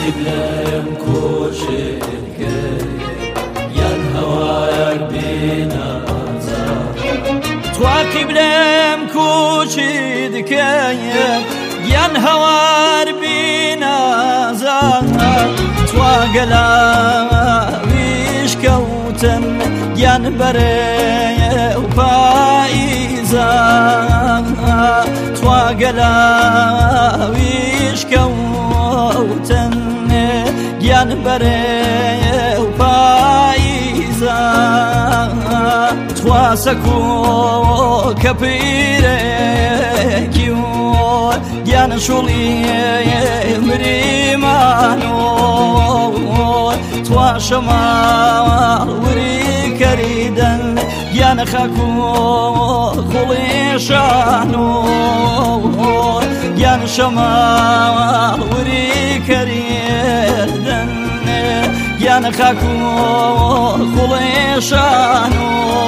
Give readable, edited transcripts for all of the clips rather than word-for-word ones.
بلایم کوچک یان هوایک بینازا تواقی بلایم کوچک یان هوار بینازا تواقلاویش کەوتن یان بەرێ و پاییزە تواگەلاویش کەوتن یان بەرێ و پاییزە توا سەکۆکە پیرێکی و یان شوڵی مریمانۆ توا شەماڵ وری کەریدەن یان خەکو خوڵێشانۆ یان شەماڵ وری کەریدەن یان خەکو خوڵێشانۆ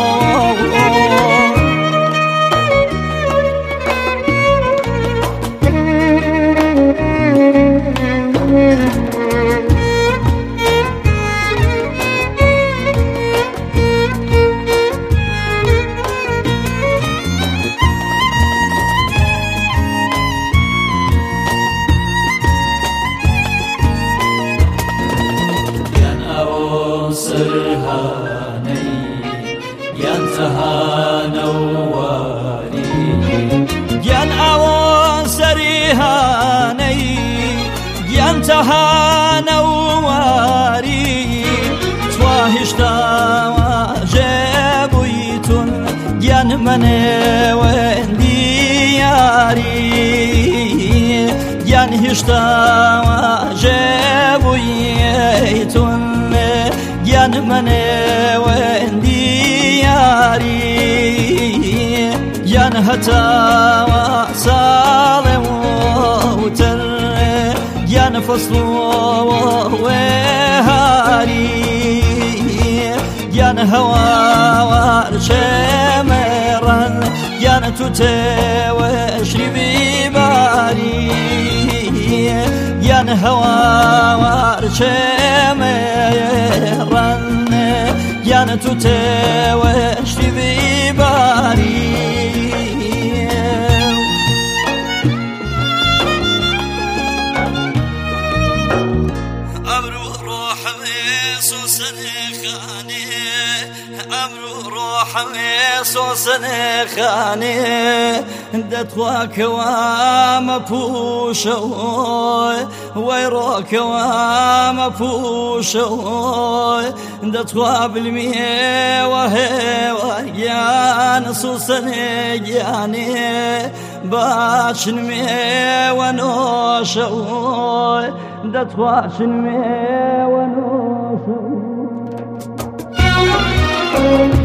سرهاني ينتهى نواري ين أوان سريهاني ينتهى نواري تواهشتا جابويتن ين من وين دياري ين هشتا جابويتن یان منێ وێندیاری یان هەتا ساڵێ وتر یان فەسڵ وێهاری یان هەوار شێمێڕەن یان توتێ وێشری بیباری یان هەوار شێمێڕەن یان توتێ وێشری بیباری ئەمڕۆ ڕۆحەوێ سۆسەنێخانێ ئەمڕۆ ڕۆحەوێ سۆسەنێخانێ دەتواکەوە مەپوشەوە وەی ڕۆکەوە مەپوشەوە دەتوا بلمێوە هێوە یان سوسەنێگیانێ باچن مێوە نۆشەوە دەتواشن مێوە نۆشەوە